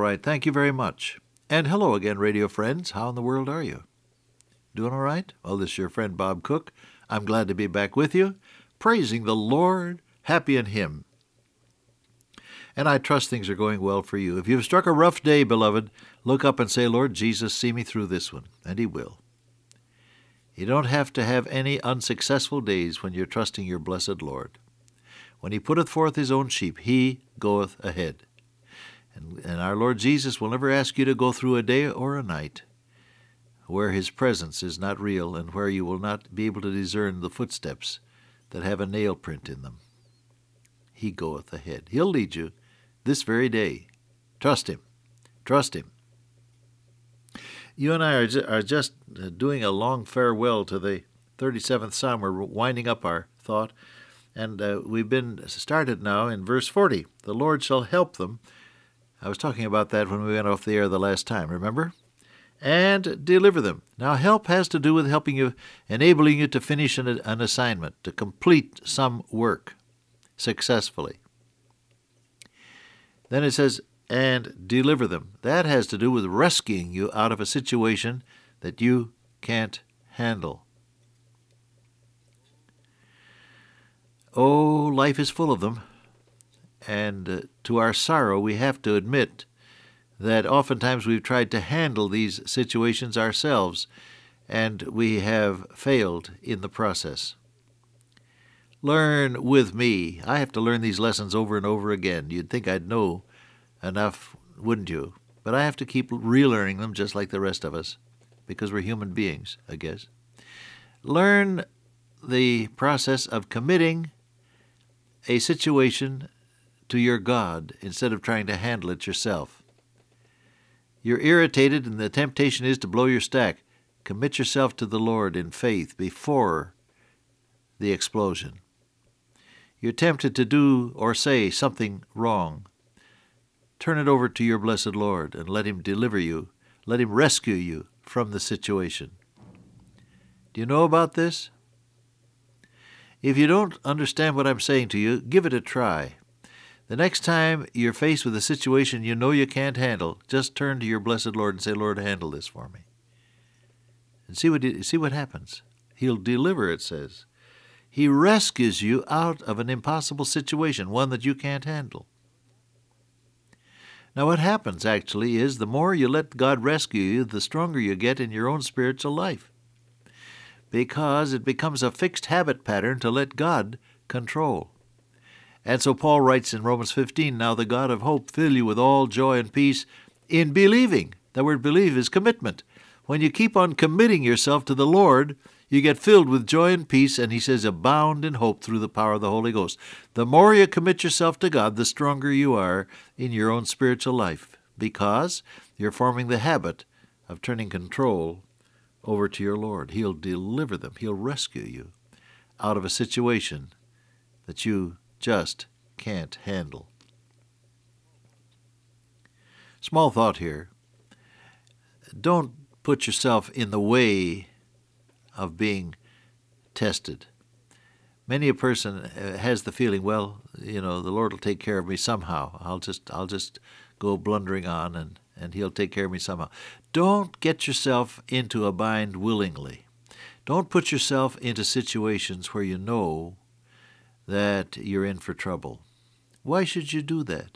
right. Thank you very much. And hello again, radio friends. How in the world are you? Doing all right? Well, this is your friend Bob Cook. I'm glad to be back with you, praising the Lord, happy in Him. And I trust things are going well for you. If you've struck a rough day, beloved, look up and say, Lord Jesus, see me through this one. And He will. You don't have to have any unsuccessful days when you're trusting your blessed Lord. When He putteth forth His own sheep, He goeth ahead. And our Lord Jesus will never ask you to go through a day or a night where His presence is not real and where you will not be able to discern the footsteps that have a nail print in them. He goeth ahead. He'll lead you this very day. Trust Him. Trust Him. You and I are just doing a long farewell to the 37th Psalm. We're winding up our thought. And we've been started now in verse 40. The Lord shall help them. I was talking about that when we went off the air the last time, remember? And deliver them. Now, help has to do with helping you, enabling you to finish an assignment, to complete some work successfully. Then it says, and deliver them. That has to do with rescuing you out of a situation that you can't handle. Oh, life is full of them. And to our sorrow, we have to admit that oftentimes we've tried to handle these situations ourselves, and we have failed in the process. Learn with me. I have to learn these lessons over and over again. You'd think I'd know enough, wouldn't you? But I have to keep relearning them just like the rest of us, because we're human beings, I guess. Learn the process of committing a situation to your God instead of trying to handle it yourself. You're irritated and the temptation is to blow your stack. Commit yourself to the Lord in faith before the explosion. You're tempted to do or say something wrong. Turn it over to your blessed Lord and let Him deliver you. Let Him rescue you from the situation. Do you know about this? If you don't understand what I'm saying to you, give it a try. The next time you're faced with a situation you know you can't handle, just turn to your blessed Lord and say, Lord, handle this for me. And see what happens. He'll deliver, it says. He rescues you out of an impossible situation, one that you can't handle. Now what happens actually is the more you let God rescue you, the stronger you get in your own spiritual life. Because it becomes a fixed habit pattern to let God control. And so Paul writes in Romans 15, now the God of hope fill you with all joy and peace in believing. The word believe is commitment. When you keep on committing yourself to the Lord, you get filled with joy and peace, and he says, abound in hope through the power of the Holy Ghost. The more you commit yourself to God, the stronger you are in your own spiritual life, because you're forming the habit of turning control over to your Lord. He'll deliver them. He'll rescue you out of a situation that you just can't handle. Small thought here. Don't put yourself in the way of being tested. Many a person has the feeling, well, the Lord will take care of me somehow. I'll just go blundering on and He'll take care of me somehow. Don't get yourself into a bind willingly. Don't put yourself into situations where you know that you're in for trouble. Why should you do that?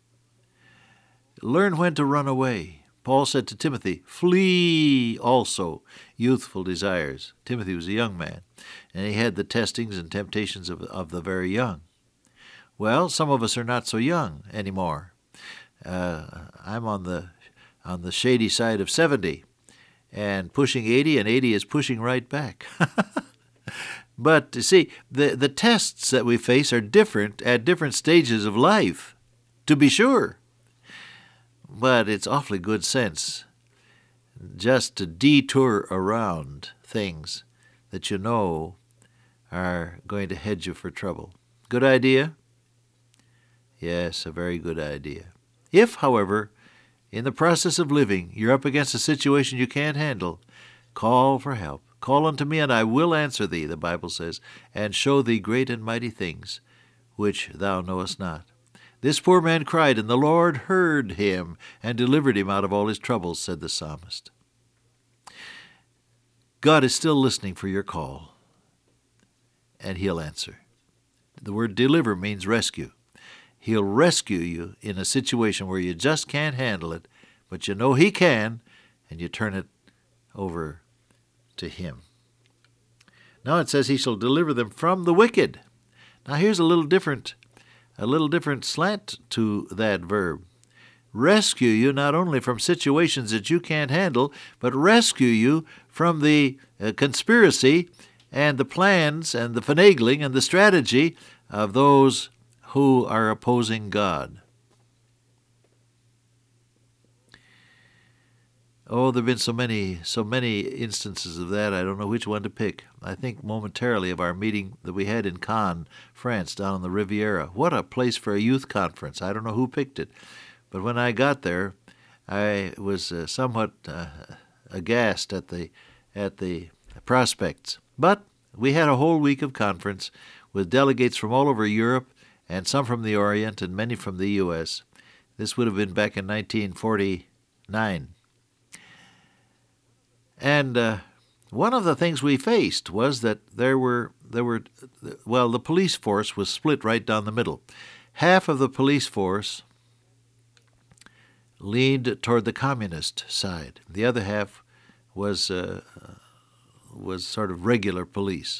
Learn when to run away. Paul said to Timothy, flee also youthful desires. Timothy was a young man, and he had the testings and temptations of the very young. Well, some of us are not so young anymore. I'm on the shady side of 70 and pushing 80, and 80 is pushing right back. But, see, the tests that we face are different at different stages of life, to be sure. But it's awfully good sense just to detour around things that you know are going to head you for trouble. Good idea? Yes, a very good idea. If, however, in the process of living, you're up against a situation you can't handle, call for help. Call unto me, and I will answer thee, the Bible says, and show thee great and mighty things which thou knowest not. This poor man cried, and the Lord heard him and delivered him out of all his troubles, said the psalmist. God is still listening for your call, and He'll answer. The word deliver means rescue. He'll rescue you in a situation where you just can't handle it, but you know He can, and you turn it over to Him. Now it says He shall deliver them from the wicked. Now here's a little different slant to that verb. Rescue you not only from situations that you can't handle, but rescue you from the conspiracy and the plans and the finagling and the strategy of those who are opposing God. Oh, there have been so many instances of that, I don't know which one to pick. I think momentarily of our meeting that we had in Cannes, France, down on the Riviera. What a place for a youth conference. I don't know who picked it. But when I got there, I was somewhat aghast at the prospects. But we had a whole week of conference with delegates from all over Europe and some from the Orient and many from the U.S. This would have been back in 1949. And one of the things we faced was that the police force was split right down the middle. Half of the police force leaned toward the communist side. The other half was sort of regular police.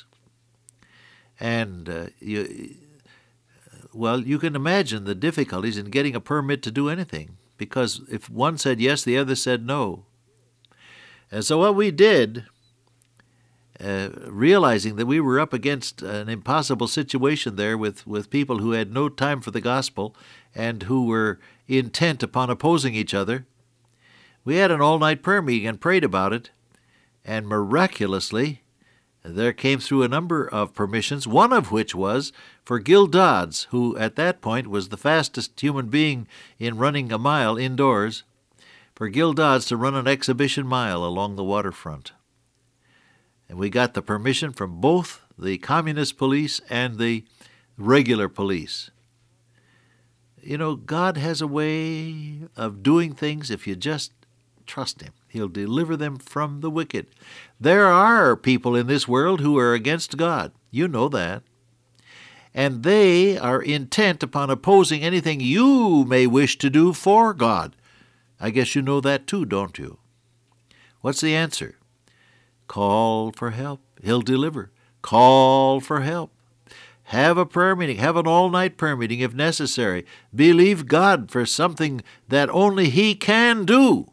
And you can imagine the difficulties in getting a permit to do anything, because if one said yes, the other said no. And so what we did, realizing that we were up against an impossible situation there with people who had no time for the gospel and who were intent upon opposing each other, we had an all-night prayer meeting and prayed about it, and miraculously there came through a number of permissions, one of which was for Gil Dodds, who at that point was the fastest human being in running a mile indoors, for Gil Dodds to run an exhibition mile along the waterfront. And we got the permission from both the communist police and the regular police. You know, God has a way of doing things if you just trust Him. He'll deliver them from the wicked. There are people in this world who are against God. You know that. And they are intent upon opposing anything you may wish to do for God. I guess you know that too, don't you? What's the answer? Call for help. He'll deliver. Call for help. Have a prayer meeting. Have an all-night prayer meeting if necessary. Believe God for something that only He can do.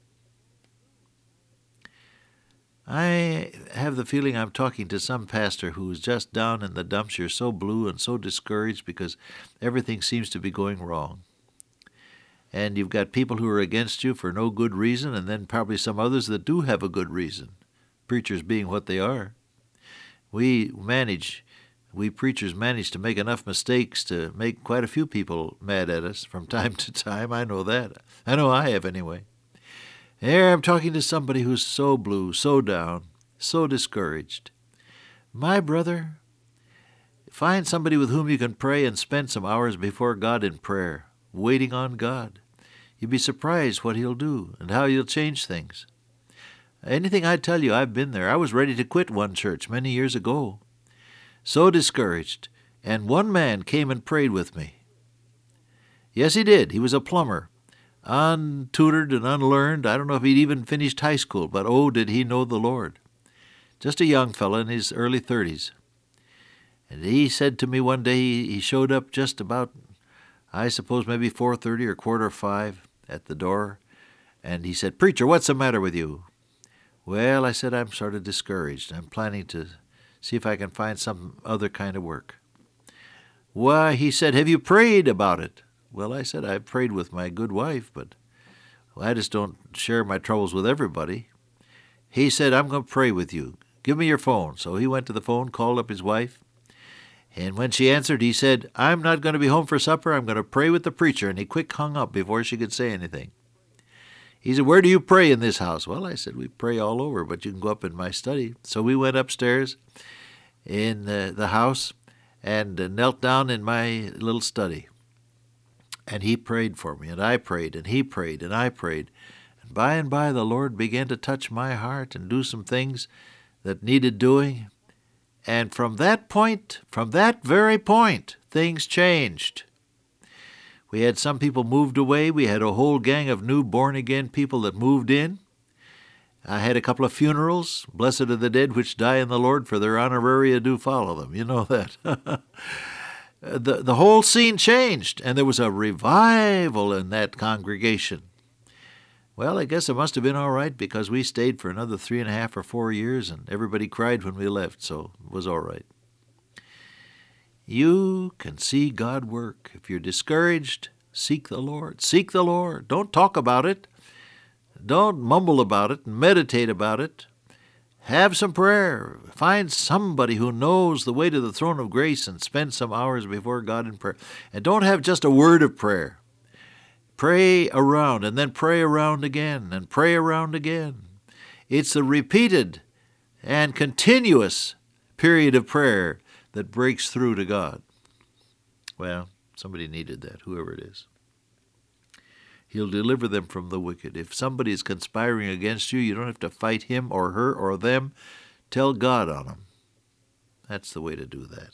I have the feeling I'm talking to some pastor who's just down in the dumps. You're so blue and so discouraged because everything seems to be going wrong. And you've got people who are against you for no good reason, and then probably some others that do have a good reason, preachers being what they are. We preachers manage to make enough mistakes to make quite a few people mad at us from time to time. I know that. I know I have anyway. Here I'm talking to somebody who's so blue, so down, so discouraged. My brother, find somebody with whom you can pray and spend some hours before God in prayer, waiting on God. You'd be surprised what He'll do and how He'll change things. Anything I tell you, I've been there. I was ready to quit one church many years ago. So discouraged. And one man came and prayed with me. Yes, he did. He was a plumber. Untutored and unlearned. I don't know if he'd even finished high school, but oh, did he know the Lord. Just a young fellow in his early 30s. And he said to me one day, he showed up just about, I suppose maybe 4:30 or 4:45 at the door, and he said, "Preacher, what's the matter with you?" Well, I said, I'm sort of discouraged. I'm planning to see if I can find some other kind of work. Why, he said, "Have you prayed about it?" Well, I said, I've prayed with my good wife, but I just don't share my troubles with everybody. He said, "I'm going to pray with you. Give me your phone." So he went to the phone, called up his wife, and when she answered, he said, "I'm not going to be home for supper. I'm going to pray with the preacher." And he quick hung up before she could say anything. He said, "Where do you pray in this house?" Well, I said, "We pray all over, but you can go up in my study." So we went upstairs in the house and knelt down in my little study. And he prayed for me, and I prayed, and he prayed, and I prayed. And by the Lord began to touch my heart and do some things that needed doing. And from that very point, things changed. We had some people moved away. We had a whole gang of new born-again people that moved in. I had a couple of funerals. Blessed are the dead which die in the Lord, for their honoraria do follow them. You know that. The whole scene changed, and there was a revival in that congregation. Well, I guess it must have been all right, because we stayed for another 3.5 or 4 years, and everybody cried when we left, so it was all right. You can see God work. If you're discouraged, seek the Lord. Seek the Lord. Don't talk about it. Don't mumble about it and meditate about it. Have some prayer. Find somebody who knows the way to the throne of grace and spend some hours before God in prayer. And don't have just a word of prayer. Pray around, and then pray around again, and pray around again. It's the repeated and continuous period of prayer that breaks through to God. Well, somebody needed that, whoever it is. He'll deliver them from the wicked. If somebody is conspiring against you, you don't have to fight him or her or them. Tell God on them. That's the way to do that.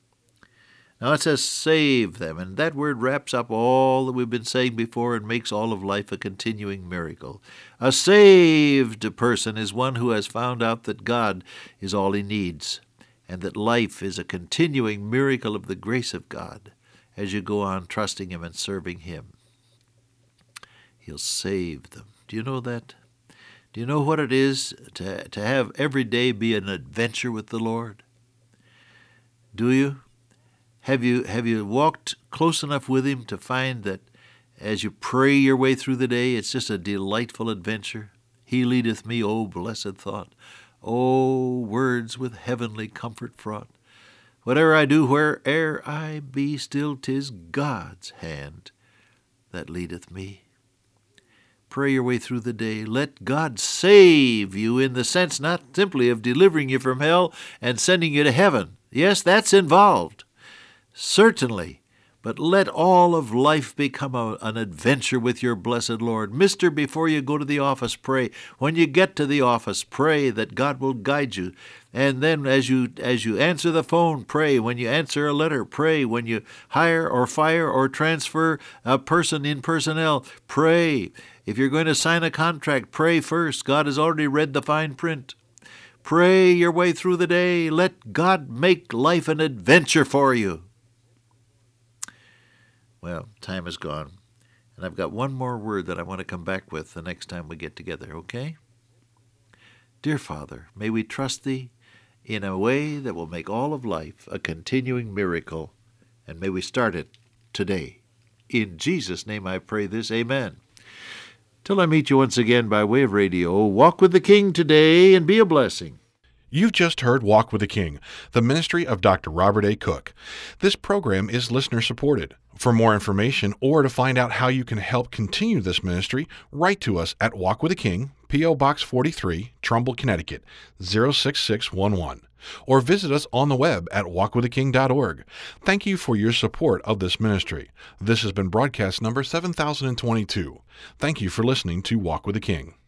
Now it says save them, and that word wraps up all that we've been saying before and makes all of life a continuing miracle. A saved person is one who has found out that God is all he needs, and that life is a continuing miracle of the grace of God as you go on trusting him and serving him. He'll save them. Do you know that? Do you know what it is to have every day be an adventure with the Lord? Do you? Have you walked close enough with him to find that as you pray your way through the day, it's just a delightful adventure? He leadeth me, O blessed thought. O words with heavenly comfort fraught. Whatever I do, where'er I be, still 'tis God's hand that leadeth me. Pray your way through the day. Let God save you, in the sense not simply of delivering you from hell and sending you to heaven. Yes, that's involved, certainly. But let all of life become an adventure with your blessed Lord. Mister, before you go to the office, pray. When you get to the office, pray that God will guide you. And then as you answer the phone, pray. When you answer a letter, pray. When you hire or fire or transfer a person in personnel, pray. If you're going to sign a contract, pray first. God has already read the fine print. Pray your way through the day. Let God make life an adventure for you. Well, time is gone, and I've got one more word that I want to come back with the next time we get together, okay? Dear Father, may we trust Thee in a way that will make all of life a continuing miracle, and may we start it today. In Jesus' name I pray this, amen. Till I meet you once again by way of radio, walk with the King today and be a blessing. You've just heard Walk with the King, the ministry of Dr. Robert A. Cook. This program is listener-supported. For more information or to find out how you can help continue this ministry, write to us at Walk with the King, P.O. Box 43, Trumbull, Connecticut, 06611, or visit us on the web at walkwiththeking.org. Thank you for your support of this ministry. This has been broadcast number 7022. Thank you for listening to Walk with the King.